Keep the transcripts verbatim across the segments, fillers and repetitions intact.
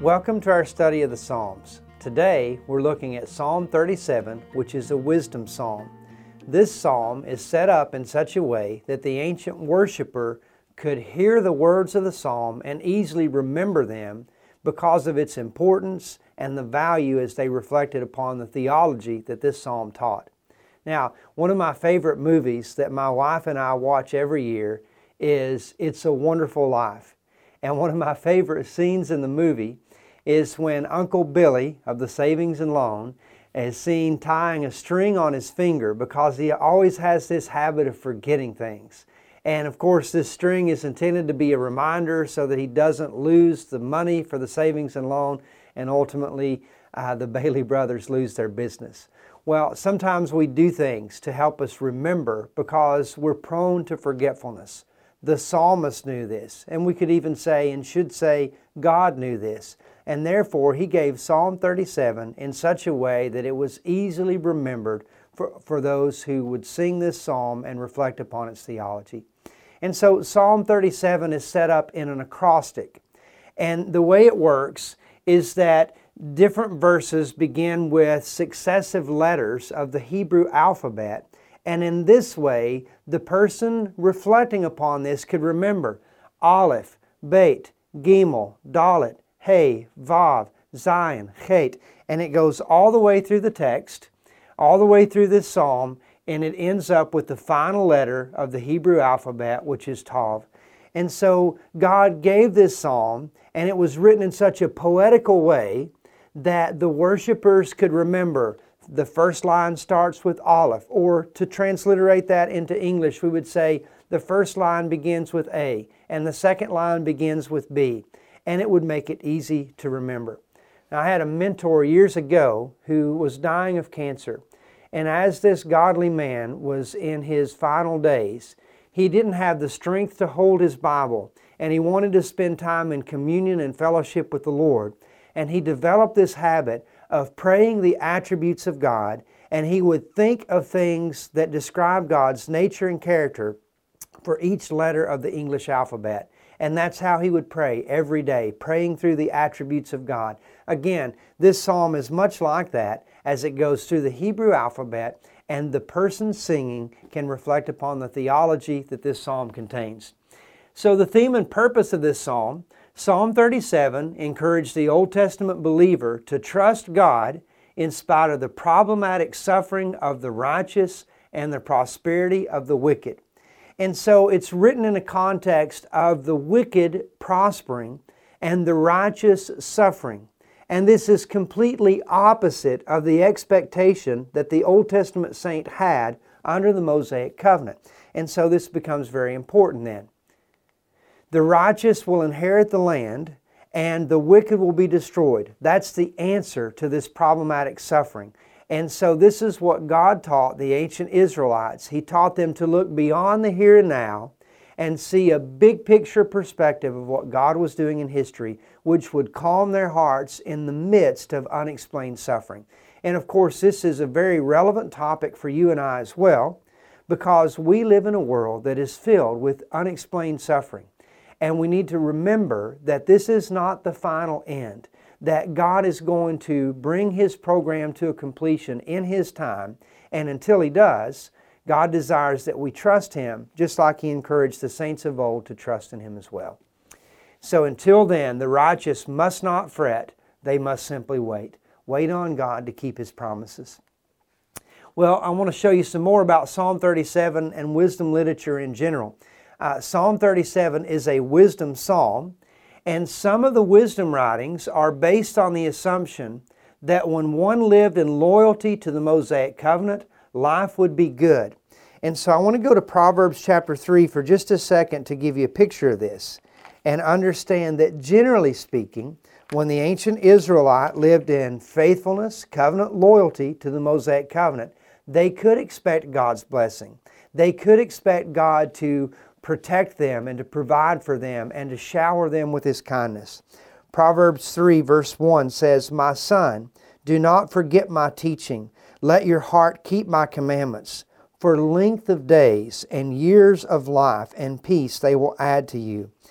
Welcome to our study of the Psalms. Today we're looking at Psalm thirty-seven, which is a wisdom psalm. This psalm is set up in such a way that the ancient worshiper could hear the words of the psalm and easily remember them because of its importance and the value as they reflected upon the theology that this psalm taught. Now, one of my favorite movies that my wife and I watch every year is It's a Wonderful Life. And one of my favorite scenes in the movie is when Uncle Billy of the Savings and Loan is seen tying a string on his finger because he always has this habit of forgetting things. And of course, this string is intended to be a reminder so that he doesn't lose the money for the Savings and Loan, and ultimately uh, the Bailey brothers lose their business. Well, sometimes we do things to help us remember because we're prone to forgetfulness. The psalmist knew this, and we could even say and should say God knew this. And therefore, He gave Psalm thirty-seven in such a way that it was easily remembered for, for those who would sing this psalm and reflect upon its theology. And so Psalm thirty-seven is set up in an acrostic. And the way it works is that different verses begin with successive letters of the Hebrew alphabet. And in this way, the person reflecting upon this could remember Aleph, Bet, Gimel, Dalet, Hey, Vav, Zion, Chet. And it goes all the way through the text, all the way through this psalm, and it ends up with the final letter of the Hebrew alphabet, which is Tav. And so God gave this psalm, and it was written in such a poetical way that the worshipers could remember. The first line starts with Aleph, or to transliterate that into English, we would say the first line begins with A, and the second line begins with B, and it would make it easy to remember. Now, I had a mentor years ago who was dying of cancer, and as this godly man was in his final days, he didn't have the strength to hold his Bible, and he wanted to spend time in communion and fellowship with the Lord. And he developed this habit of praying the attributes of God, and he would think of things that describe God's nature and character for each letter of the English alphabet. And that's how he would pray every day, praying through the attributes of God. Again, this psalm is much like that as it goes through the Hebrew alphabet, and the person singing can reflect upon the theology that this psalm contains. So the theme and purpose of this psalm, Psalm thirty-seven, encouraged the Old Testament believer to trust God in spite of the problematic suffering of the righteous and the prosperity of the wicked. And so it's written in a context of the wicked prospering and the righteous suffering. And this is completely opposite of the expectation that the Old Testament saint had under the Mosaic covenant. And so this becomes very important then. The righteous will inherit the land, and the wicked will be destroyed. That's the answer to this problematic suffering. And so this is what God taught the ancient Israelites. He taught them to look beyond the here and now and see a big picture perspective of what God was doing in history, which would calm their hearts in the midst of unexplained suffering. And of course, this is a very relevant topic for you and I as well, because we live in a world that is filled with unexplained suffering. And we need to remember that this is not the final end, that God is going to bring His program to a completion in His time. And until He does, God desires that we trust Him, just like He encouraged the saints of old to trust in Him as well. So until then, the righteous must not fret, they must simply wait. Wait on God to keep His promises. Well, I want to show you some more about Psalm thirty-seven and wisdom literature in general. Uh, Psalm thirty-seven is a wisdom psalm, and some of the wisdom writings are based on the assumption that when one lived in loyalty to the Mosaic covenant, life would be good. And so I want to go to Proverbs chapter three for just a second to give you a picture of this and understand that generally speaking, when the ancient Israelite lived in faithfulness, covenant loyalty to the Mosaic covenant, they could expect God's blessing. They could expect God to protect them and to provide for them and to shower them with His kindness. Proverbs three verse one says, "My son, do not forget my teaching. Let your heart keep my commandments. For length of days and years of life and peace they will add to you."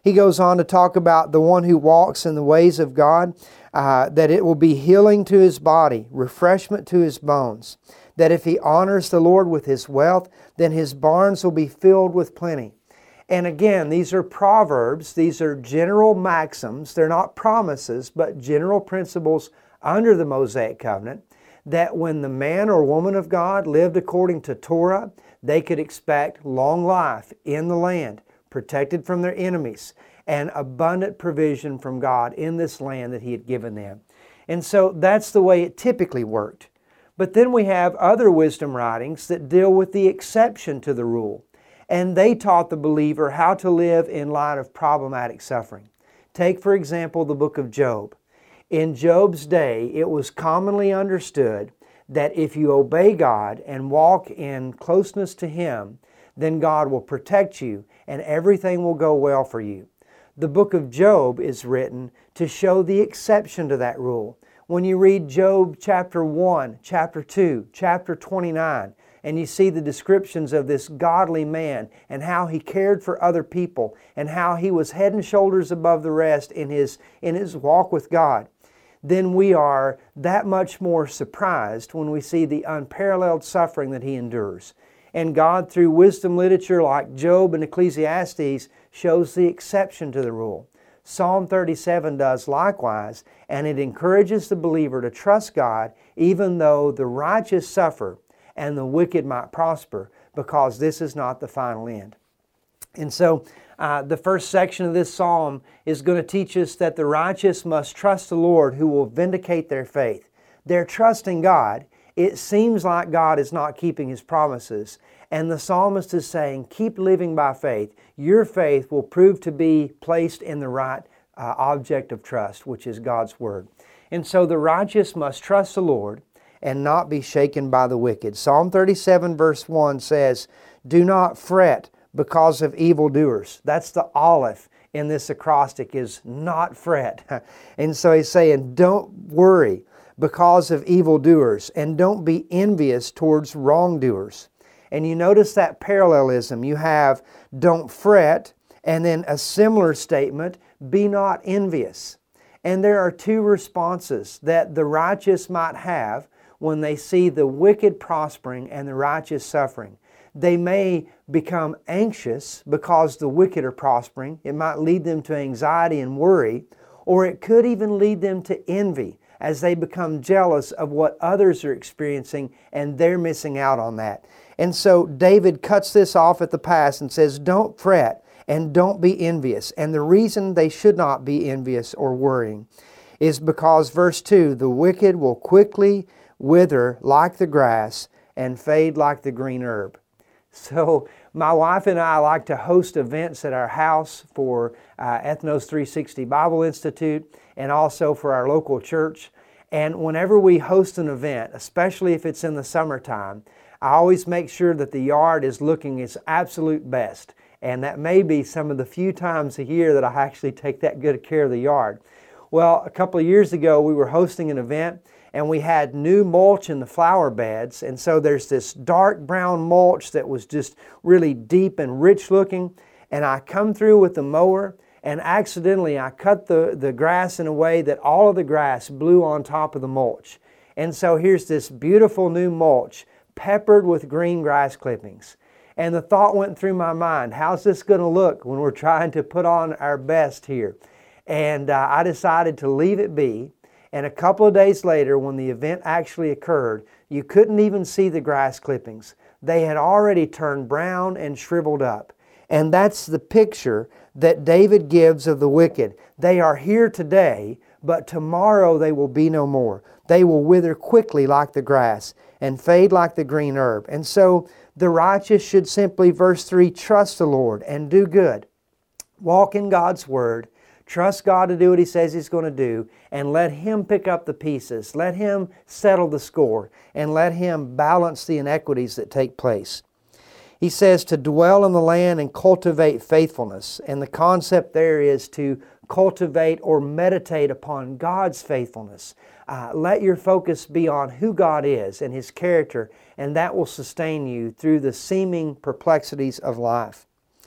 He goes on to talk about the one who walks in the ways of God, uh, that it will be healing to his body, refreshment to his bones. That if he honors the Lord with his wealth, then his barns will be filled with plenty. And again, these are proverbs. These are general maxims. They're not promises, but general principles under the Mosaic covenant, that when the man or woman of God lived according to Torah, they could expect long life in the land, protected from their enemies, and abundant provision from God in this land that He had given them. And so that's the way it typically worked. But then we have other wisdom writings that deal with the exception to the rule. And they taught the believer how to live in light of problematic suffering. Take, for example, the book of Job. In Job's day, it was commonly understood that if you obey God and walk in closeness to Him, then God will protect you and everything will go well for you. The book of Job is written to show the exception to that rule. When you read Job chapter one, chapter two, chapter twenty-nine, and you see the descriptions of this godly man and how he cared for other people and how he was head and shoulders above the rest in his, in his walk with God, then we are that much more surprised when we see the unparalleled suffering that he endures. And God, through wisdom literature like Job and Ecclesiastes, shows the exception to the rule. Psalm thirty-seven does likewise, and it encourages the believer to trust God even though the righteous suffer and the wicked might prosper, because this is not the final end. And so uh, the first section of this psalm is going to teach us that the righteous must trust the Lord who will vindicate their faith. They're trusting God. It seems like God is not keeping His promises. And the psalmist is saying, keep living by faith. Your faith will prove to be placed in the right uh, object of trust, which is God's Word. And so the righteous must trust the Lord and not be shaken by the wicked. Psalm thirty-seven verse one says, do not fret because of evildoers. That's the aleph in this acrostic, is not fret. And so he's saying, don't worry because of evildoers, and don't be envious towards wrongdoers. And you notice that parallelism. You have don't fret, and then a similar statement, be not envious. And there are two responses that the righteous might have when they see the wicked prospering and the righteous suffering. They may become anxious because the wicked are prospering. It might lead them to anxiety and worry, or it could even lead them to envy as they become jealous of what others are experiencing and they're missing out on that. And so David cuts this off at the pass and says, don't fret and don't be envious. And the reason they should not be envious or worrying is because, verse two, the wicked will quickly wither like the grass and fade like the green herb. So my wife and I like to host events at our house for uh, Ethnos three sixty Bible Institute and also for our local church. And whenever we host an event, especially if it's in the summertime, I always make sure that the yard is looking its absolute best. And that may be some of the few times a year that I actually take that good care of the yard. Well, a couple of years ago we were hosting an event and we had new mulch in the flower beds, and so there's this dark brown mulch that was just really deep and rich looking, and I come through with the mower and accidentally I cut the, the grass in a way that all of the grass blew on top of the mulch. And so here's this beautiful new mulch peppered with green grass clippings. And the thought went through my mind, how's this going to look when we're trying to put on our best here? And uh, I decided to leave it be. And a couple of days later, when the event actually occurred, you couldn't even see the grass clippings. They had already turned brown and shriveled up. And that's the picture that David gives of the wicked. They are here today, but tomorrow they will be no more. They will wither quickly like the grass and fade like the green herb. And so the righteous should simply, verse three, trust the Lord and do good. Walk in God's Word. Trust God to do what He says He's going to do, and let Him pick up the pieces. Let Him settle the score, and let Him balance the inequities that take place. He says to dwell in the land and cultivate faithfulness. And the concept there is to cultivate or meditate upon God's faithfulness. Uh, let your focus be on who God is and His character, and that will sustain you through the seeming perplexities of life.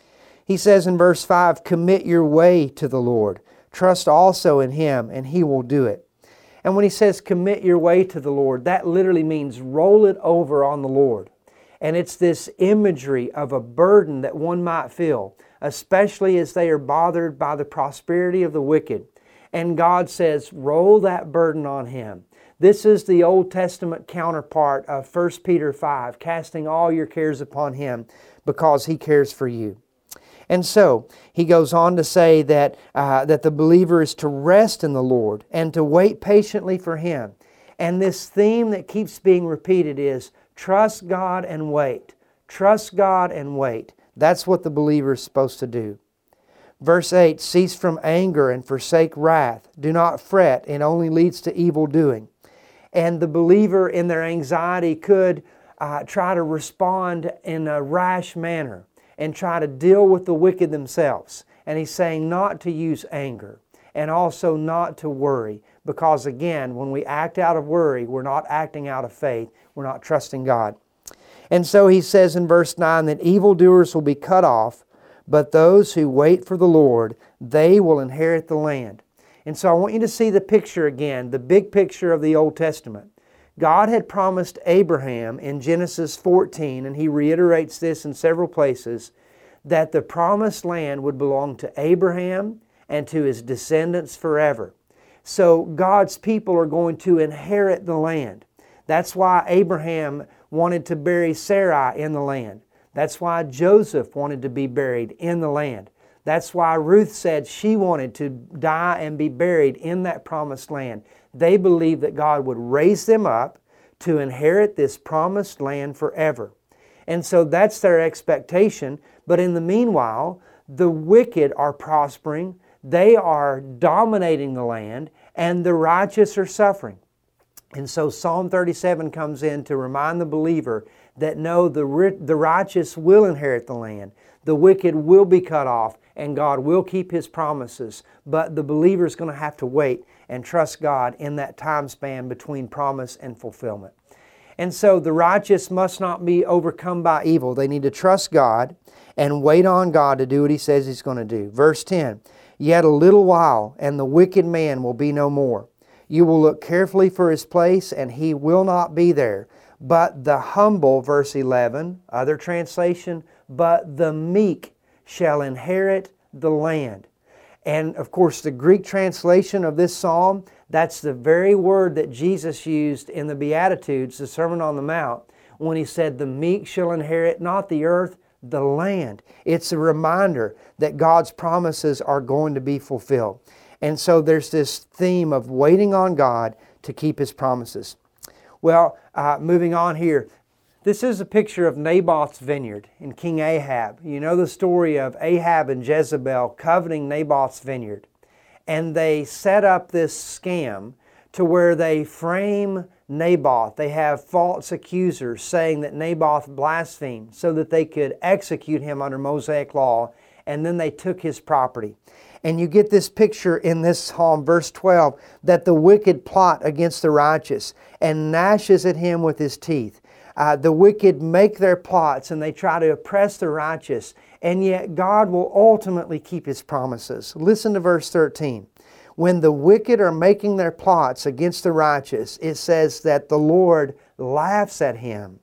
He says in verse five, commit your way to the Lord. Trust also in Him, and He will do it. And when he says commit your way to the Lord, that literally means roll it over on the Lord. And it's this imagery of a burden that one might feel, especially as they are bothered by the prosperity of the wicked. And God says, roll that burden on Him. This is the Old Testament counterpart of First Peter five, casting all your cares upon Him because He cares for you. And so, he goes on to say that, uh, that the believer is to rest in the Lord and to wait patiently for Him. And this theme that keeps being repeated is, trust God and wait. Trust God and wait. That's what the believer is supposed to do. Verse eight, cease from anger and forsake wrath. Do not fret, it only leads to evil doing. And the believer in their anxiety could uh, try to respond in a rash manner and try to deal with the wicked themselves. And he's saying not to use anger and also not to worry, because again, when we act out of worry, we're not acting out of faith. We're not trusting God. And so he says in verse nine that evildoers will be cut off, but those who wait for the Lord, they will inherit the land. And so I want you to see the picture again, the big picture of the Old Testament. God had promised Abraham in Genesis fourteen, and He reiterates this in several places, that the promised land would belong to Abraham and to his descendants forever. So God's people are going to inherit the land. That's why Abraham wanted to bury Sarai in the land. That's why Joseph wanted to be buried in the land. That's why Ruth said she wanted to die and be buried in that promised land. They believed that God would raise them up to inherit this promised land forever. And so that's their expectation. But in the meanwhile, the wicked are prospering, they are dominating the land, and the righteous are suffering. And so Psalm thirty-seven comes in to remind the believer that no, the, the righteous will inherit the land. The wicked will be cut off, and God will keep His promises. But the believer is going to have to wait and trust God in that time span between promise and fulfillment. And so the righteous must not be overcome by evil. They need to trust God and wait on God to do what He says He's going to do. Verse ten, yet a little while, and the wicked man will be no more. You will look carefully for his place, and he will not be there. But the humble, verse eleven, other translation, but the meek shall inherit the land. And of course, the Greek translation of this psalm, that's the very word that Jesus used in the Beatitudes, the Sermon on the Mount, when He said, the meek shall inherit not the earth, the land. It's a reminder that God's promises are going to be fulfilled. And so there's this theme of waiting on God to keep His promises. Well, uh, moving on here. This is a picture of Naboth's vineyard in King Ahab. You know the story of Ahab and Jezebel coveting Naboth's vineyard. And they set up this scam to where they frame Naboth. They have false accusers saying that Naboth blasphemed so that they could execute him under Mosaic law, and then they took his property. And you get this picture in this psalm, verse twelve, that the wicked plot against the righteous and gnashes at him with his teeth. Uh, the wicked make their plots and they try to oppress the righteous, and yet God will ultimately keep His promises. Listen to verse thirteen. When the wicked are making their plots against the righteous, it says that the Lord laughs at him.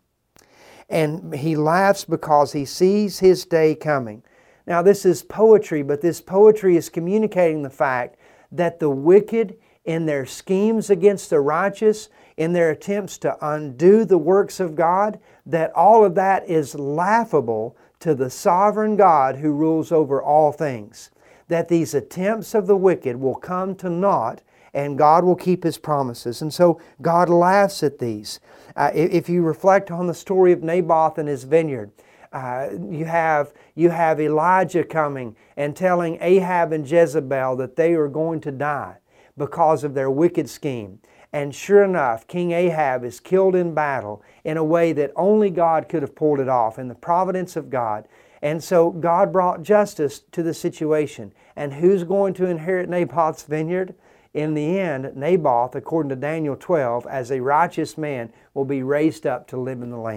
And He laughs because He sees his day coming. Now this is poetry, but this poetry is communicating the fact that the wicked, in their schemes against the righteous, in their attempts to undo the works of God, that all of that is laughable to the sovereign God who rules over all things. That these attempts of the wicked will come to naught, and God will keep His promises. And so God laughs at these. Uh, if you reflect on the story of Naboth and his vineyard, Uh, you have you have Elijah coming and telling Ahab and Jezebel that they are going to die because of their wicked scheme. And sure enough, King Ahab is killed in battle in a way that only God could have pulled it off, in the providence of God. And so God brought justice to the situation. And who's going to inherit Naboth's vineyard? In the end, Naboth, according to Daniel twelve, as a righteous man, will be raised up to live in the land.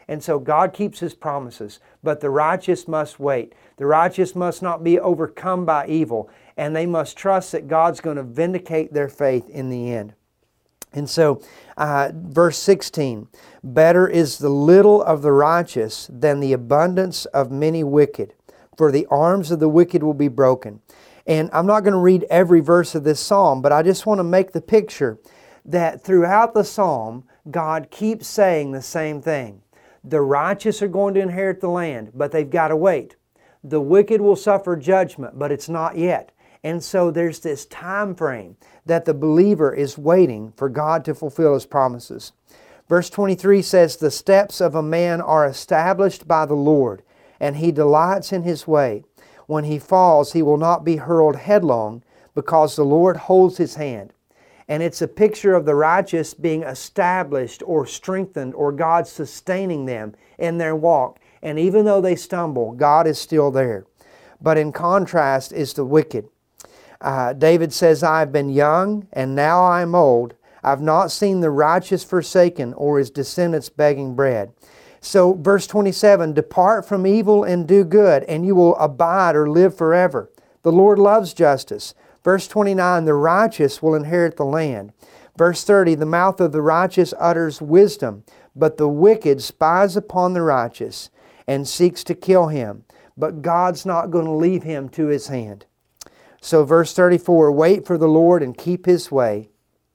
And so God keeps His promises, but the righteous must wait. The righteous must not be overcome by evil, and they must trust that God's going to vindicate their faith in the end. And so, uh, verse sixteen, better is the little of the righteous than the abundance of many wicked, for the arms of the wicked will be broken. And I'm not going to read every verse of this psalm, but I just want to make the picture that throughout the psalm, God keeps saying the same thing. The righteous are going to inherit the land, but they've got to wait. The wicked will suffer judgment, but it's not yet. And so there's this time frame that the believer is waiting for God to fulfill His promises. Verse twenty-three says, the steps of a man are established by the Lord, and He delights in his way. When he falls, he will not be hurled headlong, because the Lord holds his hand. And it's a picture of the righteous being established or strengthened, or God sustaining them in their walk. And even though they stumble, God is still there. But in contrast is the wicked. Uh, David says, I have been young, and now I am old. I've not seen the righteous forsaken, or his descendants begging bread. So verse twenty-seven, depart from evil and do good, and you will abide or live forever. The Lord loves justice. Verse twenty-nine, the righteous will inherit the land. Verse thirty, the mouth of the righteous utters wisdom, but the wicked spies upon the righteous and seeks to kill him. But God's not going to leave him to his hand. So verse thirty-four, wait for the Lord and keep His way.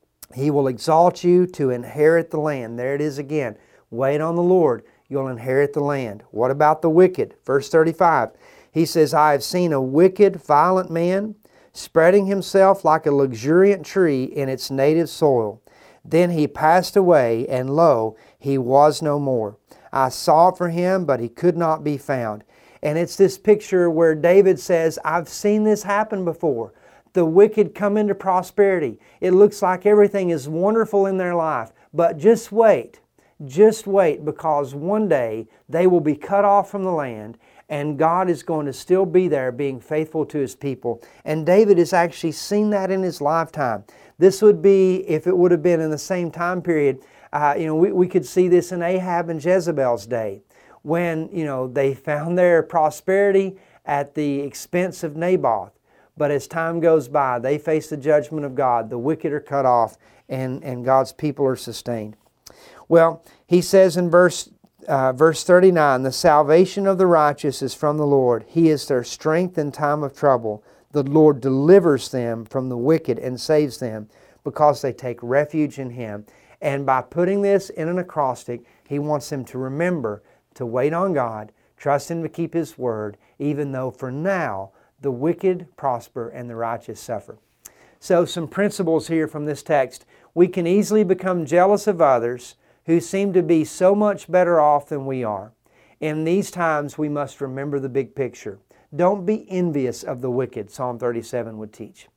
He will exalt you to inherit the land. There it is again. Wait on the Lord. You'll inherit the land. What about the wicked? Verse thirty-five, he says, I have seen a wicked, violent man spreading himself like a luxuriant tree in its native soil. Then he passed away, and lo, he was no more. I sought for him, but he could not be found. And it's this picture where David says, I've seen this happen before. The wicked come into prosperity. It looks like everything is wonderful in their life. But just wait. Just wait, because one day they will be cut off from the land, and God is going to still be there being faithful to His people. And David has actually seen that in his lifetime. This would be, if it would have been in the same time period, uh, you know, we, we could see this in Ahab and Jezebel's day, when, you know, they found their prosperity at the expense of Naboth. But as time goes by, they face the judgment of God. The wicked are cut off, and, and God's people are sustained. Well, he says in verse, uh, verse thirty-nine, the salvation of the righteous is from the Lord. He is their strength in time of trouble. The Lord delivers them from the wicked and saves them, because they take refuge in Him. And by putting this in an acrostic, he wants them to remember to wait on God, trust Him to keep His word, even though for now the wicked prosper and the righteous suffer. So some principles here from this text. We can easily become jealous of others who seem to be so much better off than we are. In these times, we must remember the big picture. Don't be envious of the wicked, Psalm thirty-seven would teach.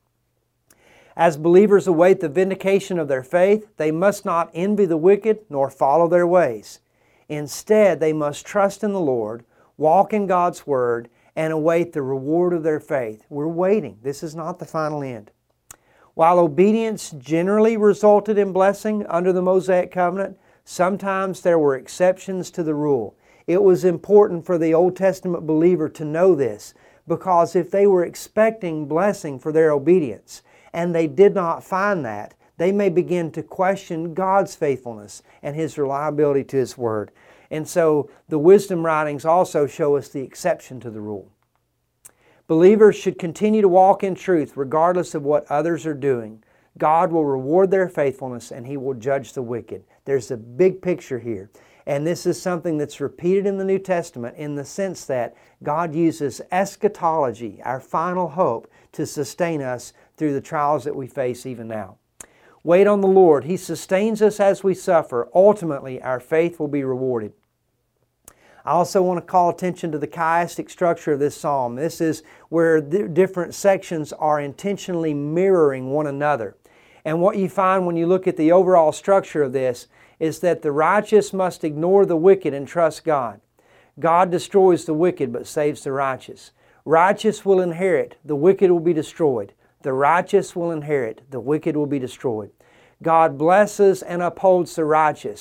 As believers await the vindication of their faith, they must not envy the wicked nor follow their ways. Instead, they must trust in the Lord, walk in God's Word, and await the reward of their faith. We're waiting. This is not the final end. While obedience generally resulted in blessing under the Mosaic covenant, sometimes there were exceptions to the rule. It was important for the Old Testament believer to know this, because if they were expecting blessing for their obedience and they did not find that, they may begin to question God's faithfulness and His reliability to His Word. And so the wisdom writings also show us the exception to the rule. Believers should continue to walk in truth regardless of what others are doing. God will reward their faithfulness, and He will judge the wicked. There's a big picture here. And this is something that's repeated in the New Testament in the sense that God uses eschatology, our final hope, to sustain us through the trials that we face even now. Wait on the Lord. He sustains us as we suffer. Ultimately, our faith will be rewarded. I also want to call attention to the chiastic structure of this psalm. This is where the different sections are intentionally mirroring one another. And what you find when you look at the overall structure of this is that the righteous must ignore the wicked and trust God. God destroys the wicked but saves the righteous. Righteous will inherit, the wicked will be destroyed. The righteous will inherit, the wicked will be destroyed. God blesses and upholds the righteous.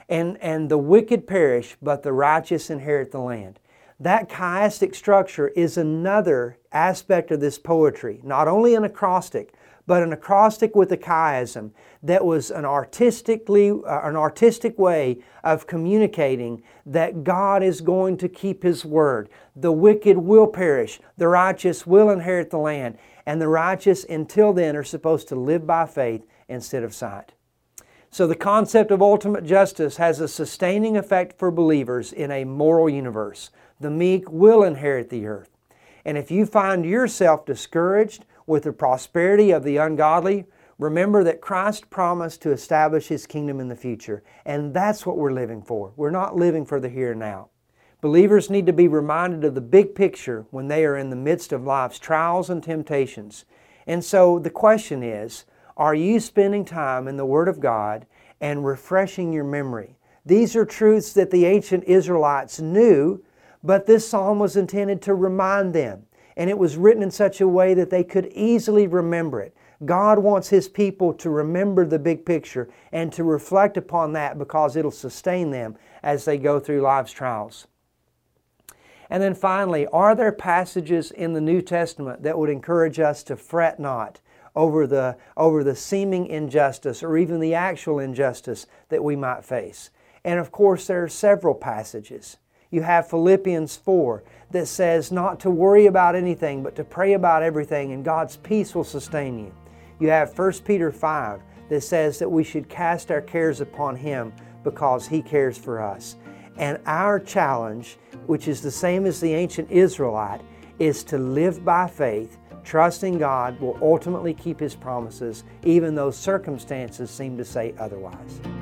and, and the wicked perish, but the righteous inherit the land. That chiastic structure is another aspect of this poetry, not only an acrostic, but an acrostic with a chiasm that was an artistically, uh, an artistic way of communicating that God is going to keep His word. The wicked will perish, the righteous will inherit the land, and the righteous until then are supposed to live by faith instead of sight. So the concept of ultimate justice has a sustaining effect for believers in a moral universe. The meek will inherit the earth. And if you find yourself discouraged with the prosperity of the ungodly, remember that Christ promised to establish His kingdom in the future. And that's what we're living for. We're not living for the here and now. Believers need to be reminded of the big picture when they are in the midst of life's trials and temptations. And so the question is, are you spending time in the Word of God and refreshing your memory? These are truths that the ancient Israelites knew, but this psalm was intended to remind them. And it was written in such a way that they could easily remember it. God wants His people to remember the big picture and to reflect upon that because it'll sustain them as they go through life's trials. And then finally, are there passages in the New Testament that would encourage us to fret not over the, over the seeming injustice or even the actual injustice that we might face? And of course, there are several passages. You have Philippians four that says not to worry about anything but to pray about everything and God's peace will sustain you. You have First Peter five that says that we should cast our cares upon Him because He cares for us. And our challenge, which is the same as the ancient Israelite, is to live by faith, trusting God will ultimately keep His promises even though circumstances seem to say otherwise.